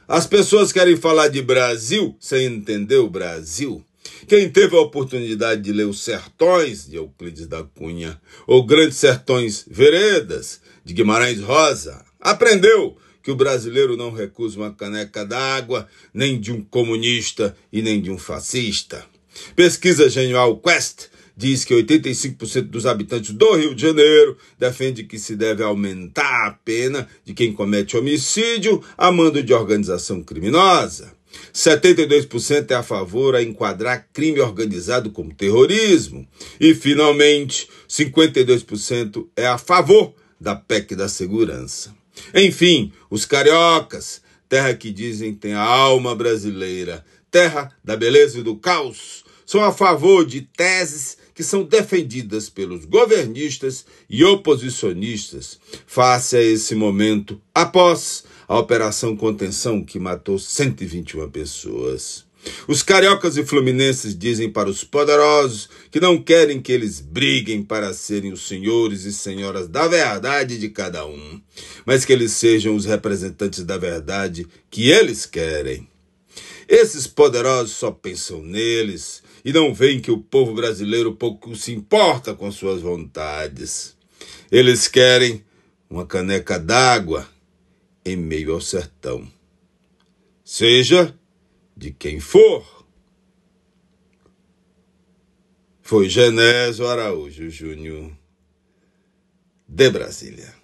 As pessoas querem falar de Brasil sem entender o Brasil. Quem teve a oportunidade de ler Os Sertões, de Euclides da Cunha, ou Grandes Sertões Veredas, de Guimarães Rosa, aprendeu que o brasileiro não recusa uma caneca d'água, nem de um comunista e nem de um fascista. Pesquisa Genial Quest diz que 85% dos habitantes do Rio de Janeiro defende que se deve aumentar a pena de quem comete homicídio a mando de organização criminosa. 72% é a favor a enquadrar crime organizado como terrorismo. E, finalmente, 52% é a favor da PEC da segurança. Enfim, os cariocas, terra que dizem tem a alma brasileira, terra da beleza e do caos, são a favor de teses que são defendidas pelos governistas e oposicionistas face a esse momento após a Operação Contenção que matou 121 pessoas. Os cariocas e fluminenses dizem para os poderosos que não querem que eles briguem para serem os senhores e senhoras da verdade de cada um, mas que eles sejam os representantes da verdade que eles querem. Esses poderosos só pensam neles e não veem que o povo brasileiro pouco se importa com suas vontades. Eles querem uma caneca d'água em meio ao sertão. Seja de quem for. Foi Genésio Araújo Júnior, de Brasília.